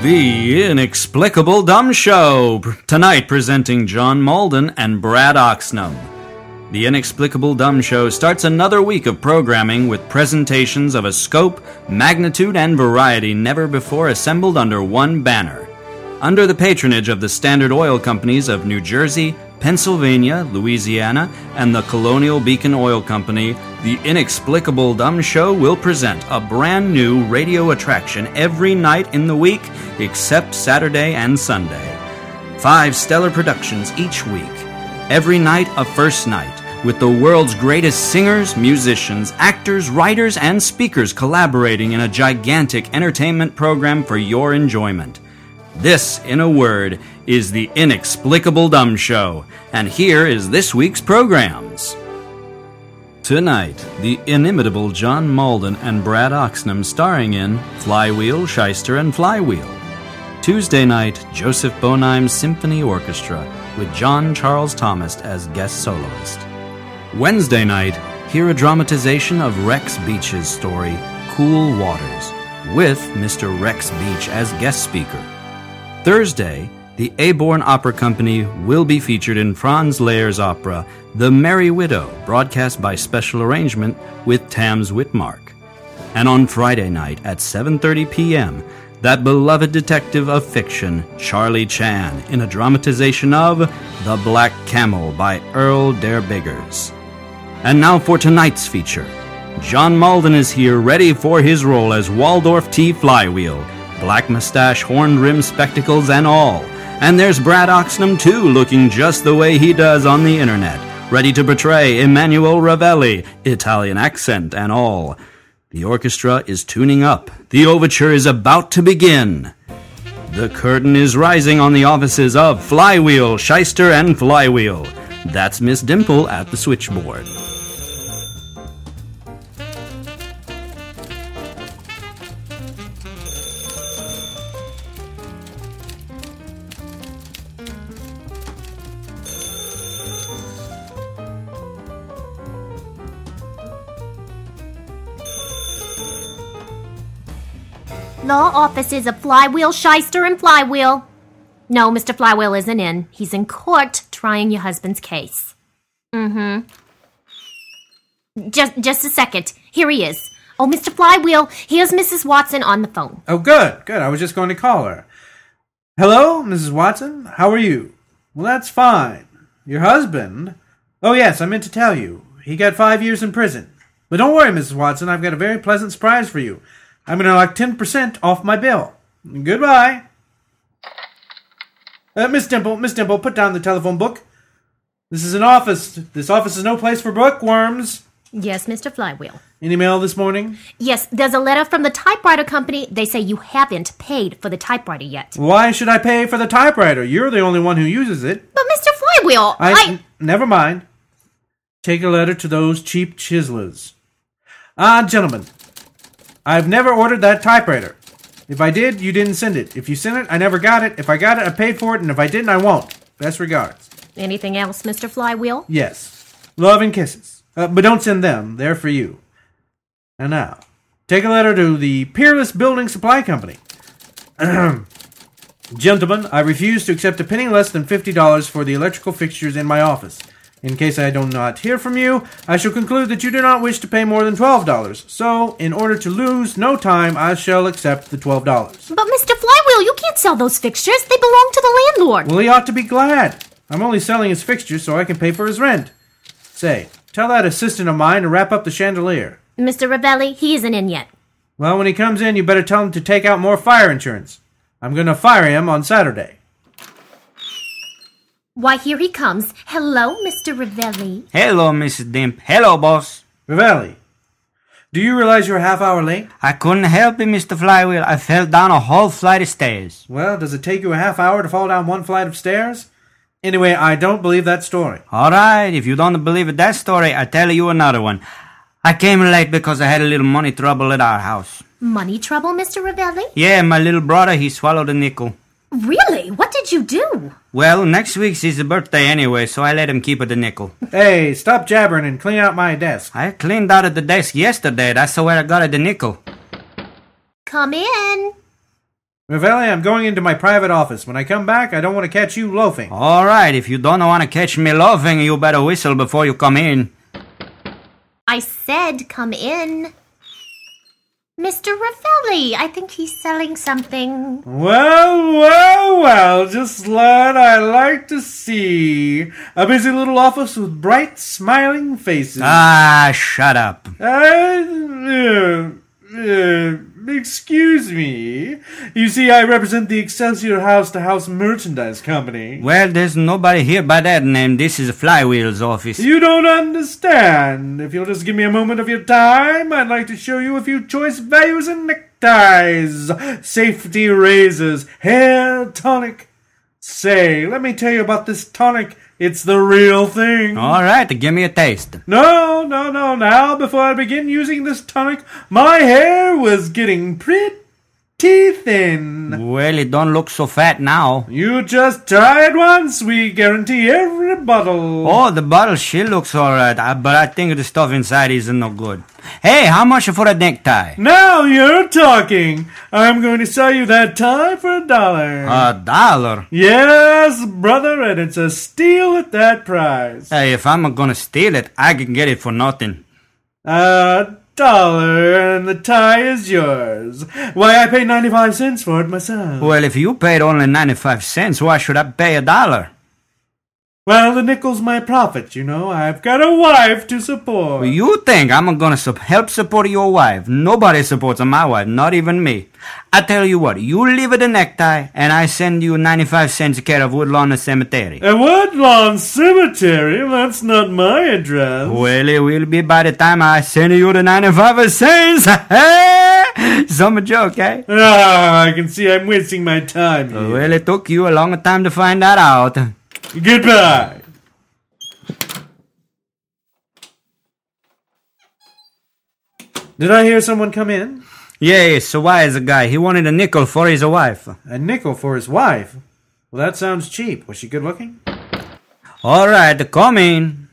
The Inexplicable Dumb Show, tonight presenting John Malden and Brad Oxnam. The Inexplicable Dumb Show starts another week of programming with presentations of a scope, magnitude, and variety never before assembled under one banner. Under the patronage of the Standard Oil Companies of New Jersey, Pennsylvania, Louisiana, and the Colonial Beacon Oil Company, the Inexplicable Dumb Show will present a brand new radio attraction every night in the week except Saturday and Sunday. 5 stellar productions each week. Every night a first night, with the world's greatest singers, musicians, actors, writers, and speakers collaborating in a gigantic entertainment program for your enjoyment. This, in a word, is the Inexplicable Dumb Show, and here is this week's programs. Tonight, the inimitable John Malden and Brad Oxnam starring in Flywheel, Shyster, and Flywheel. Tuesday night, Joseph Bonheim's Symphony Orchestra, with John Charles Thomas as guest soloist. Wednesday night, hear a dramatization of Rex Beach's story, Cool Waters, with Mr. Rex Beach as guest speaker. Thursday, the Aborn Opera Company will be featured in Franz Lehr's opera, The Merry Widow, broadcast by special arrangement with Tams Whitmark. And on Friday night at 7:30 p.m., that beloved detective of fiction, Charlie Chan, in a dramatization of The Black Camel by Earl Derbiggers. And now for tonight's feature. John Malden is here ready for his role as Waldorf T. Flywheel, black mustache, horn-rimmed spectacles, and all. And there's Brad Oxnam, too, looking just the way he does on the internet, ready to portray Emanuele Ravelli, Italian accent and all. The orchestra is tuning up. The overture is about to begin. The curtain is rising on the offices of Flywheel, Shyster, and Flywheel. That's Miss Dimple at the switchboard. Law offices of Flywheel, Shyster, and Flywheel. No, Mr. Flywheel isn't in. He's in court trying your husband's case. Just a second. Here he is. Oh, Mr. Flywheel, here's Mrs. Watson on the phone. Oh, good. I was just going to call her. Hello, Mrs. Watson. How are you? Well, that's fine. Your husband? Oh, yes, I meant to tell you. He got 5 years in prison. But don't worry, Mrs. Watson. I've got a very pleasant surprise for you. I'm going to knock 10% off my bill. Goodbye. Miss Dimple, put down the telephone book. This is an office. This office is no place for bookworms. Yes, Mr. Flywheel. Any mail this morning? Yes, there's a letter from the typewriter company. They say you haven't paid for the typewriter yet. Why should I pay for the typewriter? You're the only one who uses it. But Mr. Flywheel, Never mind. Take a letter to those cheap chiselers. Gentlemen, I've never ordered that typewriter. If I did, you didn't send it. If you sent it, I never got it. If I got it, I paid for it. And if I didn't, I won't. Best regards. Anything else, Mr. Flywheel? Yes. Love and kisses. But don't send them. They're for you. And now, take a letter to the Peerless Building Supply Company. Gentlemen, I refuse to accept a penny less than $50 for the electrical fixtures in my office. In case I do not hear from you, I shall conclude that you do not wish to pay more than $12. So, in order to lose no time, I shall accept the $12. But Mr. Flywheel, you can't sell those fixtures. They belong to the landlord. Well, he ought to be glad. I'm only selling his fixtures so I can pay for his rent. Say, tell that assistant of mine to wrap up the chandelier. Mr. Ravelli, he isn't in yet. Well, when he comes in, you better tell him to take out more fire insurance. I'm going to fire him on Saturday. Why, here he comes. Hello, Mr. Ravelli. Hello, Mrs. Dimp. Hello, boss. Ravelli, do you realize you're a half hour late? I couldn't help it, Mr. Flywheel. I fell down a whole flight of stairs. Well, does it take you a half hour to fall down one flight of stairs? Anyway, I don't believe that story. All right, if you don't believe that story, I tell you another one. I came late because I had a little money trouble at our house. Money trouble, Mr. Ravelli? Yeah, my little brother, he swallowed a nickel. Really? What did you do? Well, next week's his birthday anyway, so I let him keep the nickel. Hey, stop jabbering and clean out my desk. I cleaned out the desk yesterday. That's where I got the nickel. Come in. Ravelli, I'm going into my private office. When I come back, I don't want to catch you loafing. All right, if you don't want to catch me loafing, you better whistle before you come in. I said come in. Mr. Ravelli, I think he's selling something. Well, just what I like to see. A busy little office with bright, smiling faces. Ah, shut up. Excuse me. You see, I represent the Excelsior House-to-House Merchandise Company. Well, there's nobody here by that name. This is Flywheel's office. You don't understand. If you'll just give me a moment of your time, I'd like to show you a few choice values in neckties, safety razors, hair tonic. Say, let me tell you about this tonic. It's the real thing. All right, give me a taste. No. Now, before I begin using this tonic, my hair was getting pretty thin. Well, it don't look so fat now. You just try it once. We guarantee every bottle. Oh, the bottle, she looks all right, but I think the stuff inside isn't no good. Hey, how much for a necktie? Now you're talking. I'm going to sell you that tie for $1. $1? Yes, brother, and it's a steal at that price. Hey, if I'm gonna steal it, I can get it for nothing. $1, and the tie is yours. Why, I paid 95 cents for it myself. Well, if you paid only 95 cents, why should I pay $1? Well, the nickel's my profit, you know. I've got a wife to support. You think I'm gonna help support your wife? Nobody supports my wife, not even me. I tell you what, you leave it a necktie, and I send you 95 cents care of Woodlawn Cemetery. A Woodlawn Cemetery? That's not my address. Well, it will be by the time I send you the 95 cents. Some joke, eh? I can see I'm wasting my time here. Well, it took you a long time to find that out. Goodbye. Did I hear someone come in? Yes, a wise guy. He wanted a nickel for his wife. A nickel for his wife? Well, that sounds cheap. Was she good looking? All right, come in.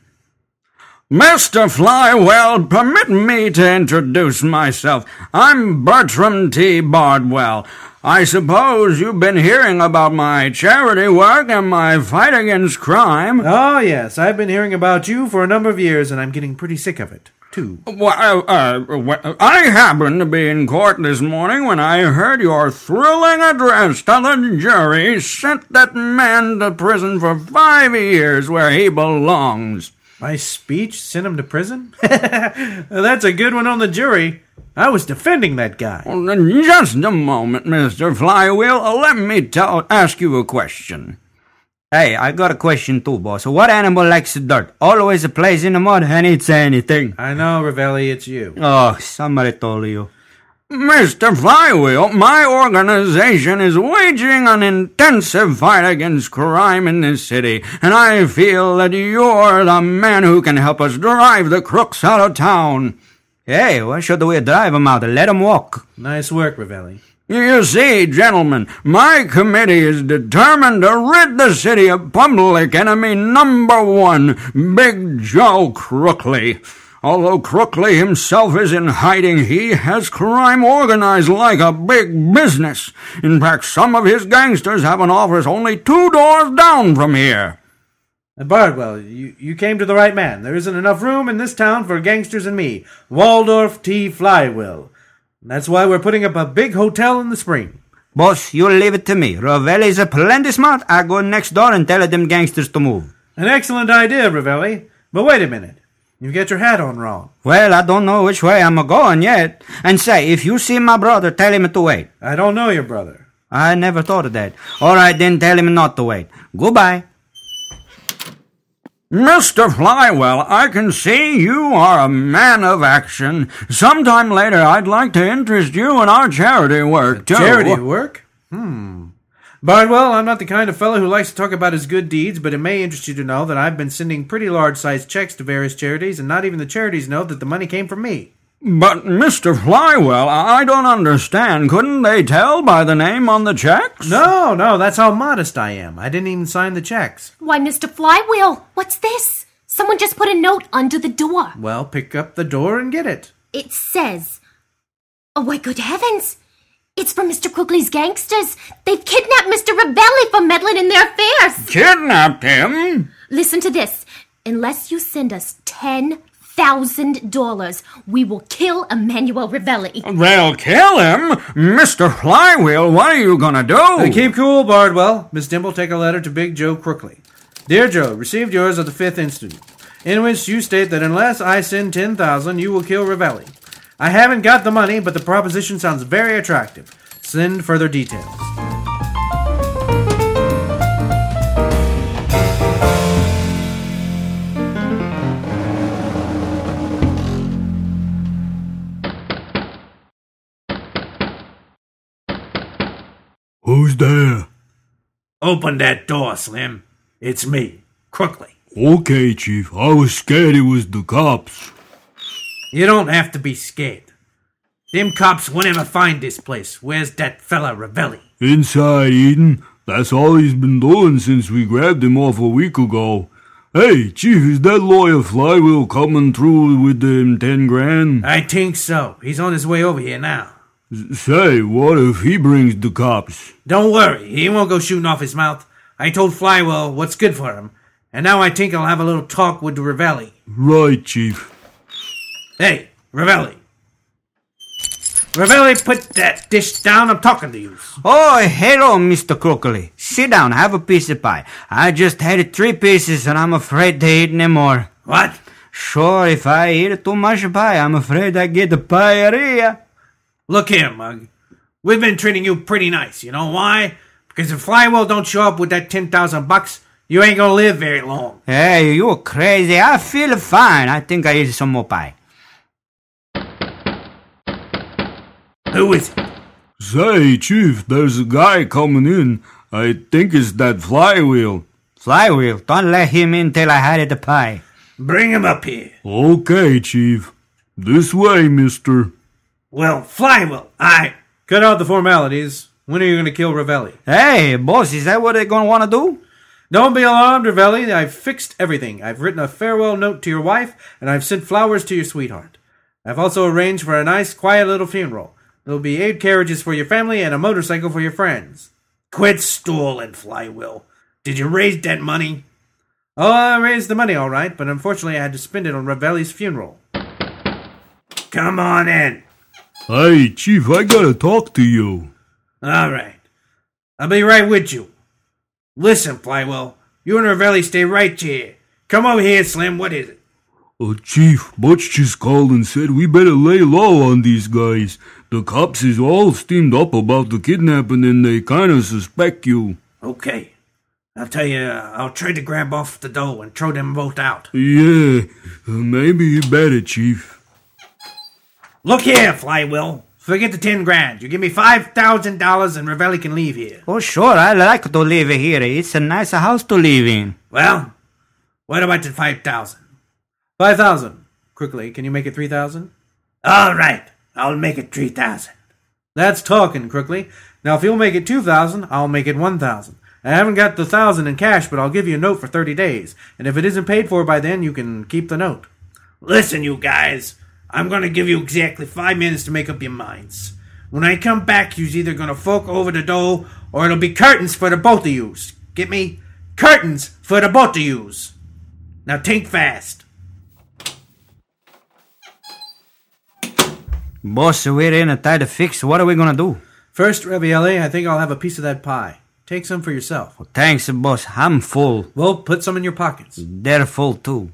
Mr. Flywell, permit me to introduce myself. I'm Bertram T. Bardwell. I suppose you've been hearing about my charity work and my fight against crime. Oh, yes. I've been hearing about you for a number of years, and I'm getting pretty sick of it, too. Well, I happened to be in court this morning when I heard your thrilling address to the jury sent that man to prison for 5 years where he belongs. My speech sent him to prison? That's a good one on the jury. I was defending that guy. Well, just a moment, Mr. Flywheel. Let me ask you a question. Hey, I got a question too, boss. What animal likes dirt? Always plays in the mud and eats anything. I know, Ravelli, it's you. Oh, somebody told you. Mr. Flywheel, my organization is waging an intensive fight against crime in this city, and I feel that you're the man who can help us drive the crooks out of town. Hey, why should we drive them out? Let them walk. Nice work, Ravelli. You see, gentlemen, my committee is determined to rid the city of public enemy number 1, Big Joe Crookley. Although Crookley himself is in hiding, he has crime organized like a big business. In fact, some of his gangsters have an office only 2 doors down from here. Bardwell, you came to the right man. There isn't enough room in this town for gangsters and me, Waldorf T. Flywheel. That's why we're putting up a big hotel in the spring. Boss, you leave it to me. Ravelli's a plenty smart. I go next door and tell them gangsters to move. An excellent idea, Ravelli. But wait a minute. You get your hat on wrong. Well, I don't know which way I'm going yet. And say, if you see my brother, tell him to wait. I don't know your brother. I never thought of that. All right, then tell him not to wait. Goodbye. Mr. Flywell, I can see you are a man of action. Sometime later, I'd like to interest you in our charity work, too. Charity work? Bardwell, I'm not the kind of fellow who likes to talk about his good deeds, but it may interest you to know that I've been sending pretty large-sized checks to various charities, and not even the charities know that the money came from me. But, Mr. Flywell, I don't understand. Couldn't they tell by the name on the checks? No, that's how modest I am. I didn't even sign the checks. Why, Mr. Flywheel, what's this? Someone just put a note under the door. Well, pick up the door and get it. It says, oh, my good heavens, It's from Mr. Crookley's gangsters. They've kidnapped Mr. Ravelli for meddling in their affairs. Kidnapped him? Listen to this. Unless you send us $10,000, we will kill Emmanuel Ravelli. They'll kill him? Mr. Flywheel, what are you gonna do? Keep cool, Bardwell. Miss Dimple, take a letter to Big Joe Crookley. Dear Joe, received yours of the 5th instant, in which you state that unless I send $10,000, you will kill Ravelli. I haven't got the money, but the proposition sounds very attractive. Send further details. Who's there? Open that door, Slim. It's me, Crookley. Okay, Chief. I was scared it was the cops. You don't have to be scared. Them cops won't ever find this place. Where's that fella Ravelli? Inside, Eden. That's all he's been doing since we grabbed him off a week ago. Hey, Chief, is that lawyer Flywheel coming through with them 10 grand? I think so. He's on his way over here now. Say, what if he brings the cops? Don't worry, he won't go shooting off his mouth. I told Flywheel what's good for him, and now I think I'll have a little talk with Ravelli. Right, Chief. Hey, Ravelli. Ravelli, put that dish down. I'm talking to you. Oh, hello, Mr. Crookley. Sit down, have a piece of pie. I just had 3 pieces and I'm afraid to eat any more. What? Sure, if I eat too much pie, I'm afraid I get diarrhea. Look here, Mug. We've been treating you pretty nice. You know why? Because if Flywheel don't show up with that $10,000, you ain't gonna live very long. Hey, you're crazy. I feel fine. I think I eat some more pie. Who is it? Say, Chief, there's a guy coming in. I think it's that Flywheel. Flywheel, don't let him in till I had the pie. Bring him up here. Okay, Chief. This way, mister. Well, Flywheel, Cut out the formalities. When are you gonna kill Ravelli? Hey, boss, is that what they're gonna want to do? Don't be alarmed, Ravelli. I've fixed everything. I've written a farewell note to your wife, and I've sent flowers to your sweetheart. I've also arranged for a nice, quiet little funeral. There'll be 8 carriages for your family and a motorcycle for your friends. Quit stalling, Flywheel. Did you raise that money? Oh, I raised the money all right, but unfortunately I had to spend it on Ravelli's funeral. Come on in. Hey, Chief, I gotta talk to you. All right. I'll be right with you. Listen, Flywheel, you and Ravelli stay right here. Come over here, Slim. What is it? Chief, Butch just called and said we better lay low on these guys. The cops is all steamed up about the kidnapping and they kinda suspect you. Okay. I'll tell you, I'll try to grab off the dough and throw them both out. Yeah, maybe you better, Chief. Look here, Flywheel. Forget the 10 grand. You give me $5,000 and Ravelli can leave here. Oh, sure, I like to live here. It's a nice house to live in. Well, what about the 5,000? 5,000. Quickly, can you make it 3,000? All right, I'll make it 3,000. That's talking, Crookley. Now, if you'll make it 2,000, I'll make it 1,000. I haven't got the 1,000 in cash, but I'll give you a note for 30 days. And if it isn't paid for by then, you can keep the note. Listen, you guys. I'm going to give you exactly 5 minutes to make up your minds. When I come back, you's either going to fork over the dough, or it'll be curtains for the both of yous. Get me? Curtains for the both of yous. Now think fast. Boss, we're in a tight fix. What are we gonna do? First, Ravielli, I think I'll have a piece of that pie. Take some for yourself. Oh, thanks, boss. I'm full. Well, put some in your pockets. They're full, too.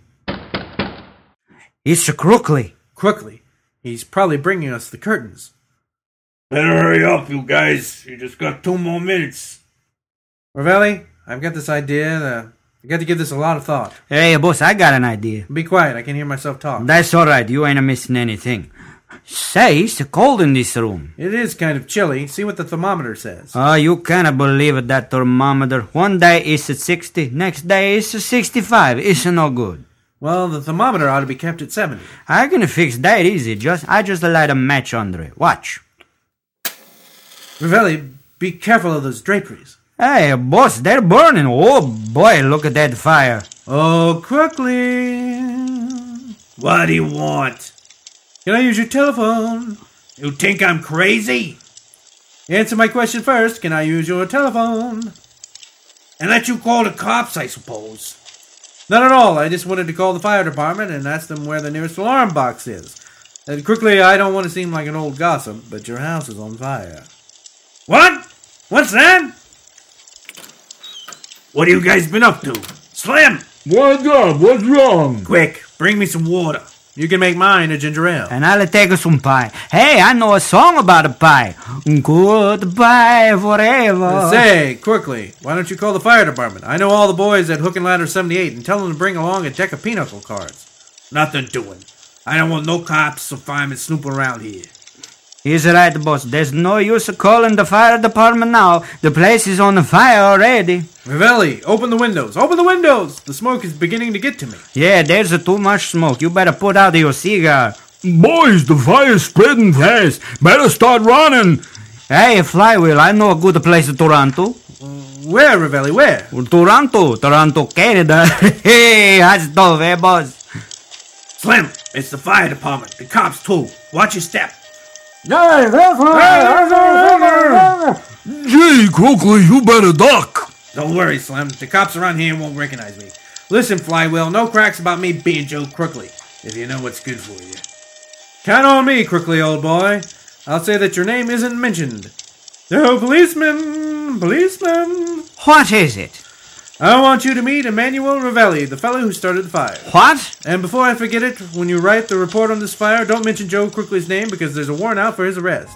It's Crookley. Crookley. He's probably bringing us the curtains. Better hurry up, you guys. You just got 2 more minutes. Ravelli, I've got this idea. I got to give this a lot of thought. Hey, boss, I got an idea. Be quiet. I can hear myself talk. That's all right. You ain't missing anything. Say, it's cold in this room. It is kind of chilly. See what the thermometer says. Oh, you can't believe that thermometer. One day it's at 60, next day it's at 65. It's no good. Well, the thermometer ought to be kept at 70. I can fix that easy. I just light a match under it. Watch. Ravelli, be careful of those draperies. Hey, boss, they're burning. Oh, boy, look at that fire. Oh, Crookley. What do you want? Can I use your telephone? You think I'm crazy? Answer my question first. Can I use your telephone? And let you call the cops, I suppose. Not at all. I just wanted to call the fire department and ask them where the nearest alarm box is. And quickly, I don't want to seem like an old gossip, but your house is on fire. What? What's that? What have you guys been up to? Slim! What's up? What's wrong? Quick, bring me some water. You can make mine a ginger ale. And I'll take some pie. Hey, I know a song about a pie. Goodbye forever. Say, quickly, why don't you call the fire department? I know all the boys at Hook and Ladder 78 and tell them to bring along a deck of pinochle cards. Nothing doing. I don't want no cops or firemen snooping around here. He's right, boss. There's no use calling the fire department now. The place is on fire already. Ravelli, open the windows. Open the windows! The smoke is beginning to get to me. Yeah, there's too much smoke. You better put out your cigar. Boys, the fire's spreading fast. Better start running. Hey, Flywheel, I know a good place to run to. Where, Ravelli, where? Toronto, Canada. Hey, how's it going, eh, boss? Slim, it's the fire department. The cops, too. Watch your step. Gee, Crookley, you better duck. Don't worry, Slim. The cops around here won't recognize me. Listen, Flywheel, no cracks about me being Joe Crookley, if you know what's good for you. Count on me, Crookley, old boy. I'll say that your name isn't mentioned. No, policeman! What is it? I want you to meet Emmanuel Ravelli, the fellow who started the fire. What? And before I forget it, when you write the report on this fire, don't mention Joe Crookley's name because there's a warrant out for his arrest.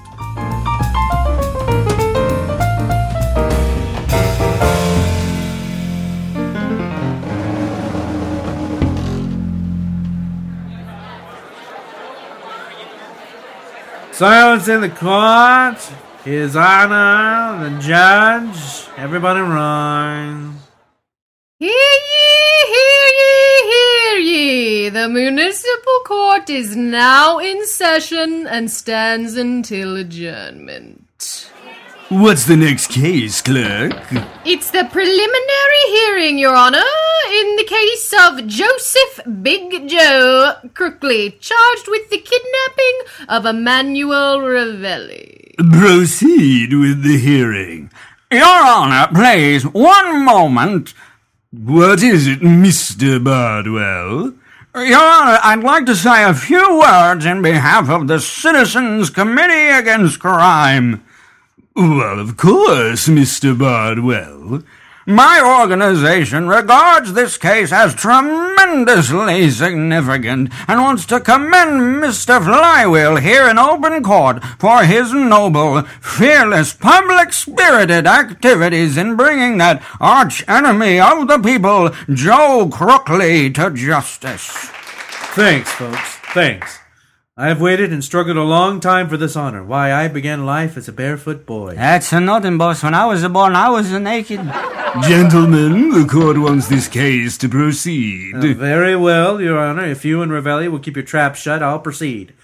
Silence in the court. His Honor, the judge. Everybody rise. Hear ye, hear ye, hear ye! The municipal court is now in session and stands until adjournment. What's the next case, clerk? It's the preliminary hearing, Your Honor, in the case of Joseph Big Joe Crookley, charged with the kidnapping of Emmanuel Ravelli. Proceed with the hearing. Your Honor, please, one moment. What is it, Mr. Bardwell? Your Honor, I'd like to say a few words in behalf of the Citizens Committee Against Crime. Well, of course, Mr. Bardwell. My organization regards this case as tremendously significant and wants to commend Mr. Flywheel here in open court for his noble, fearless, public-spirited activities in bringing that arch-enemy of the people, Joe Crookley, to justice. Thanks, folks. Thanks. I have waited and struggled a long time for this honor. Why, I began life as a barefoot boy. That's nothing, boss. When I was born, I was naked. Gentlemen, the court wants this case to proceed. Very well, Your Honor. If you and Ravelli will keep your trap shut, I'll proceed.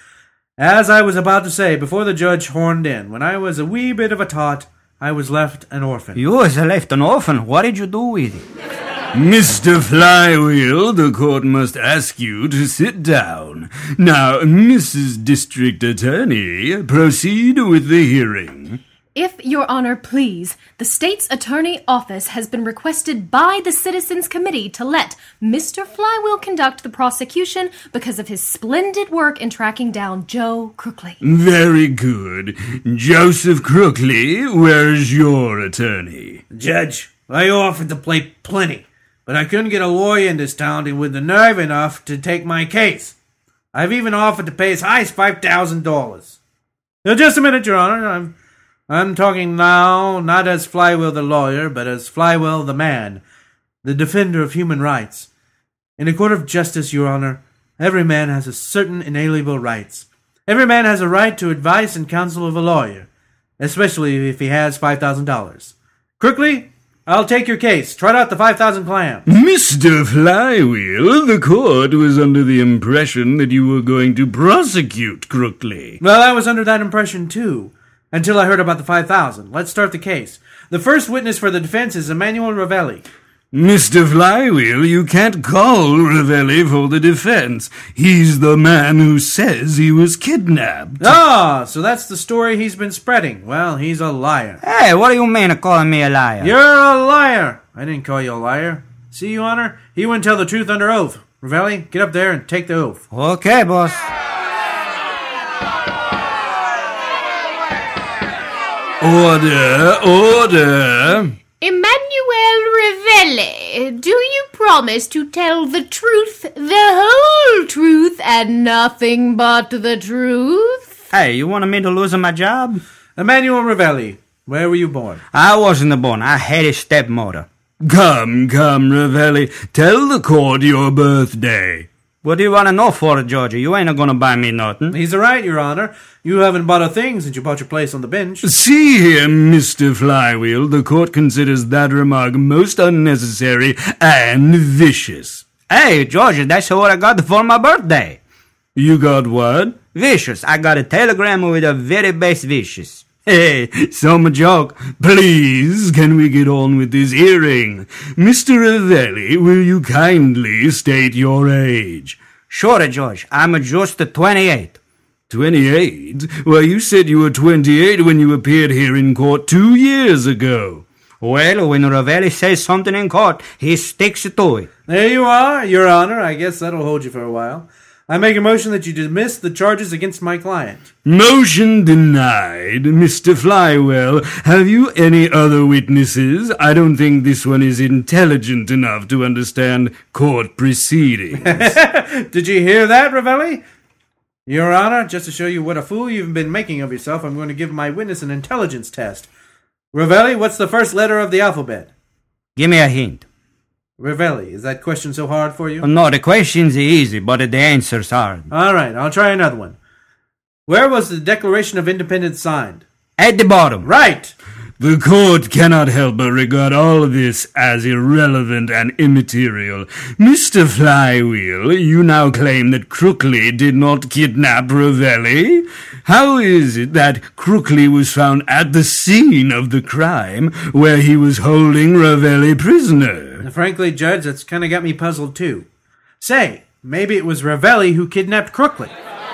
As I was about to say, before the judge horned in, when I was a wee bit of a tot, I was left an orphan. You was left an orphan? What did you do with it? Mr. Flywheel, the court must ask you to sit down. Now, Mrs. District Attorney, proceed with the hearing. If Your Honor please, the state's attorney office has been requested by the Citizens Committee to let Mr. Flywheel conduct the prosecution because of his splendid work in tracking down Joe Crookley. Very good. Joseph Crookley, where's your attorney? Judge, I offered to play plenty, but I couldn't get a lawyer in this town with the nerve enough to take my case. I've even offered to pay as high as $5,000. Now, just a minute, Your Honor. I'm talking now not as Flywheel the lawyer, but as Flywheel the man, the defender of human rights. In a court of justice, Your Honor, every man has a certain inalienable rights. Every man has a right to advice and counsel of a lawyer, especially if he has $5,000. Crookley, I'll take your case. Trot out the 5,000 clams. Mr. Flywheel, the court was under the impression that you were going to prosecute Crookley. Well, I was under that impression, too, until I heard about the 5,000. Let's start the case. The first witness for the defense is Emmanuel Ravelli. Mr. Flywheel, you can't call Ravelli for the defense. He's the man who says he was kidnapped. Ah, so that's the story he's been spreading. Well, he's a liar. Hey, what do you mean of calling me a liar? You're a liar. I didn't call you a liar. See, Your Honor, he wouldn't tell the truth under oath. Ravelli, get up there and take the oath. Okay, boss. Order. Emmanuel Ravelli, do you promise to tell the truth, the whole truth, and nothing but the truth? Hey, you wanted me to lose my job? Emmanuel Ravelli, where were you born? I wasn't born. I had a stepmother. Come, Ravelli, tell the court your birthday. What do you want to know for, Georgie? You ain't gonna buy me nothing. He's right, Your Honor. You haven't bought a thing since you bought your place on the bench. See here, Mr. Flywheel, the court considers that remark most unnecessary and vicious. Hey, Georgie, that's what I got for my birthday. You got what? Vicious. I got a telegram with a very best wishes. Hey, some joke. Please, can we get on with this hearing? Mr. Ravelli, will you kindly state your age? Sure, George. I'm just 28. 28? Well, you said you were 28 when you appeared here in court 2 years ago. Well, when Ravelli says something in court, he sticks to it. There you are, Your Honor. I guess that'll hold you for a while. I make a motion that you dismiss the charges against my client. Motion denied. Mr. Flywell, have you any other witnesses? I don't think this one is intelligent enough to understand court proceedings. Did you hear that, Ravelli? Your Honor, just to show you what a fool you've been making of yourself, I'm going to give my witness an intelligence test. Ravelli, what's the first letter of the alphabet? Give me a hint. Ravelli, is that question so hard for you? No, the question's easy, but the answer's hard. All right, I'll try another one. Where was the Declaration of Independence signed? At the bottom. Right! The court cannot help but regard all of this as irrelevant and immaterial. Mr. Flywheel, you now claim that Crookley did not kidnap Ravelli? How is it that Crookley was found at the scene of the crime where he was holding Ravelli prisoner? Frankly, Judge, that's kind of got me puzzled too. Say, maybe it was Ravelli who kidnapped Crookley.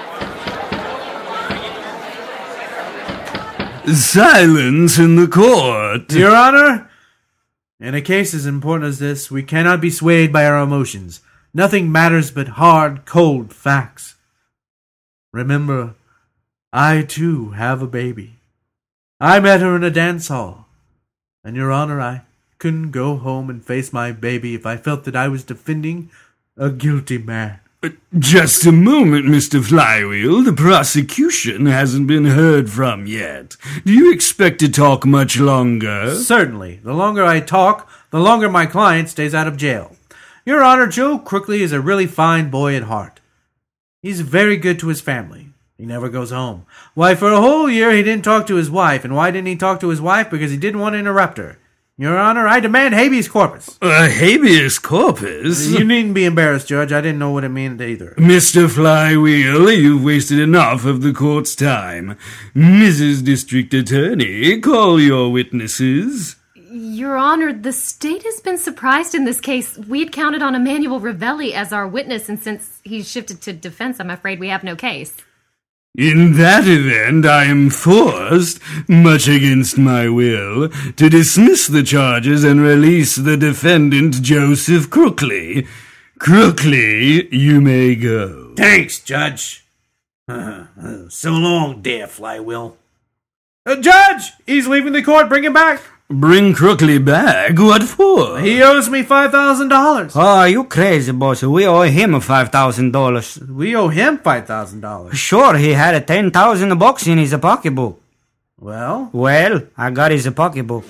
Silence in the court. Your Honor, in a case as important as this, we cannot be swayed by our emotions. Nothing matters but hard, cold facts. Remember, I too have a baby. I met her in a dance hall. And, Your Honor, I couldn't go home and face my baby if I felt that I was defending a guilty man. Just a moment, Mr. Flywheel. The prosecution hasn't been heard from yet. Do you expect to talk much longer? Certainly. The longer I talk, the longer my client stays out of jail. Your Honor, Joe Crookley is a really fine boy at heart. He's very good to his family. He never goes home. Why, for a whole year he didn't talk to his wife. And why didn't he talk to his wife? Because he didn't want to interrupt her. Your Honor, I demand habeas corpus. Habeas corpus? You needn't be embarrassed, Judge. I didn't know what it meant either. Mr. Flywheel, you've wasted enough of the court's time. Mrs. District Attorney, call your witnesses. Your Honor, the state has been surprised in this case. We had counted on Emmanuel Ravelli as our witness, and since he's shifted to defense, I'm afraid we have no case. In that event, I am forced, much against my will, to dismiss the charges and release the defendant, Joseph Crookley. Crookley, you may go. Thanks, Judge. So long, dear Flywheel. Judge! He's leaving the court. Bring him back. Bring Crookley back? What for? He owes me $5,000. Oh, you crazy, boss. We owe him $5,000. We owe him $5,000. Sure, he had $10,000 in his pocketbook. Well, I got his pocketbook.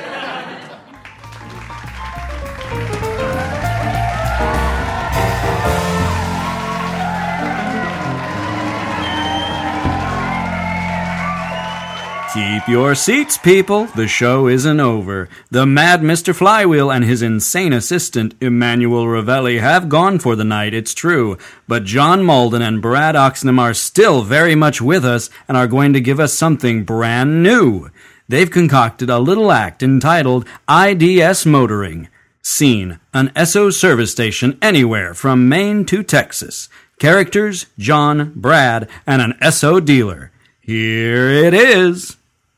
Keep your seats, people. The show isn't over. The mad Mr. Flywheel and his insane assistant, Emmanuel Ravelli, have gone for the night, it's true. But John Malden and Brad Oxnam are still very much with us and are going to give us something brand new. They've concocted a little act entitled IDS Motoring. Scene: an Esso service station anywhere from Maine to Texas. Characters: John, Brad, and an Esso dealer. Here it is.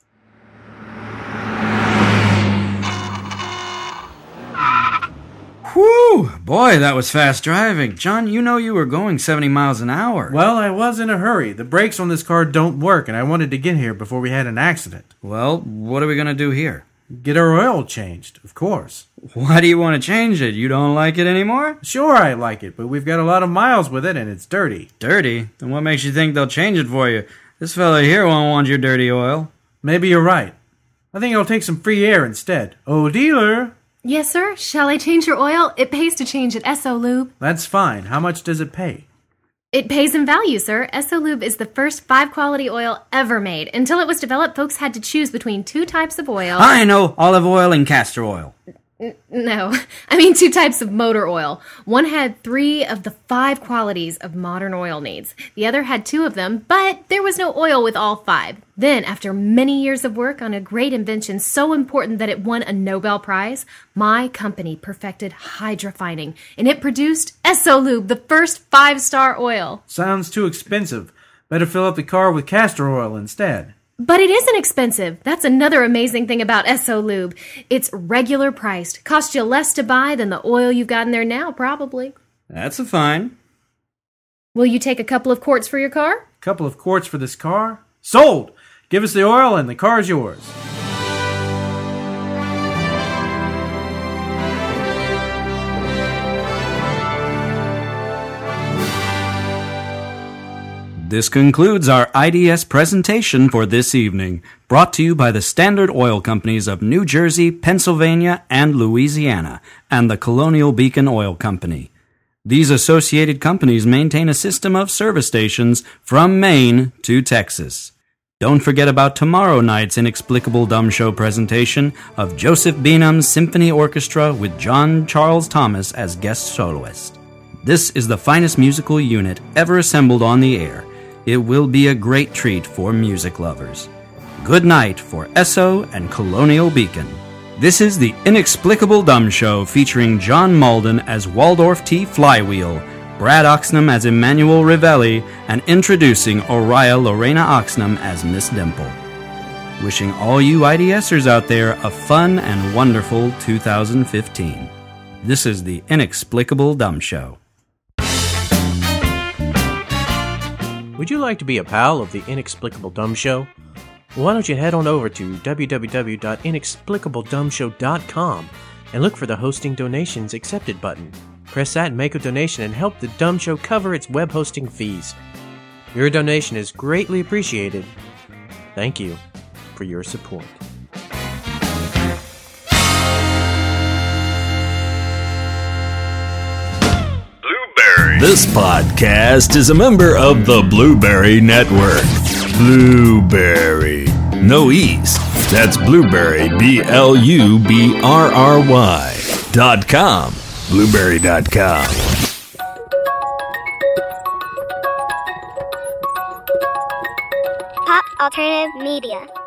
Whew! Boy, that was fast driving. John, you know you were going 70 miles an hour. Well, I was in a hurry. The brakes on this car don't work, and I wanted to get here before we had an accident. Well, what are we going to do here? Get our oil changed, of course. Why do you want to change it? You don't like it anymore? Sure, I like it, but we've got a lot of miles with it, and it's dirty. Dirty? Then what makes you think they'll change it for you? This fella here won't want your dirty oil. Maybe you're right. I think I'll take some free air instead. Oh, dealer! Yes, sir. Shall I change your oil? It pays to change at Esso Lube. That's fine. How much does it pay? It pays in value, sir. Esso Lube is the first 5-quality oil ever made. Until it was developed, folks had to choose between 2 types of oil. I know, olive oil and castor oil. No, I mean 2 types of motor oil. One had 3 of the 5 qualities of modern oil needs. The other had 2 of them, but there was no oil with all 5. Then, after many years of work on a great invention so important that it won a Nobel Prize, my company perfected hydrofining, and it produced Esso Lube, the first 5-star oil. Sounds too expensive. Better fill up the car with castor oil instead. But it isn't expensive. That's another amazing thing about Esso Lube. It's regular priced. Costs you less to buy than the oil you've got in there now, probably. That's a fine. Will you take a couple of quarts for your car? Couple of quarts for this car? Sold! Give us the oil and the car's yours. This concludes our IDS presentation for this evening, brought to you by the Standard Oil Companies of New Jersey, Pennsylvania, and Louisiana, and the Colonial Beacon Oil Company. These associated companies maintain a system of service stations from Maine to Texas. Don't forget about tomorrow night's Inexplicable Dumb Show presentation of Joseph Beenham's Symphony Orchestra with John Charles Thomas as guest soloist. This is the finest musical unit ever assembled on the air. It will be a great treat for music lovers. Good night for Esso and Colonial Beacon. This is the Inexplicable Dumb Show featuring John Malden as Waldorf T. Flywheel, Brad Oxnam as Emmanuel Rivelli, and introducing Oriah Lorena Oxnam as Miss Dimple. Wishing all you IDSers out there a fun and wonderful 2015. This is the Inexplicable Dumb Show. Would you like to be a pal of the Inexplicable Dumb Show? Well, why don't you head on over to www.inexplicabledumbshow.com and look for the Hosting Donations Accepted button. Press that and make a donation and help the Dumb Show cover its web hosting fees. Your donation is greatly appreciated. Thank you for your support. This podcast is a member of the Blueberry Network. Blueberry. No E's. That's Blueberry, BLUBRRY.com. Blueberry.com. Pop Alternative Media.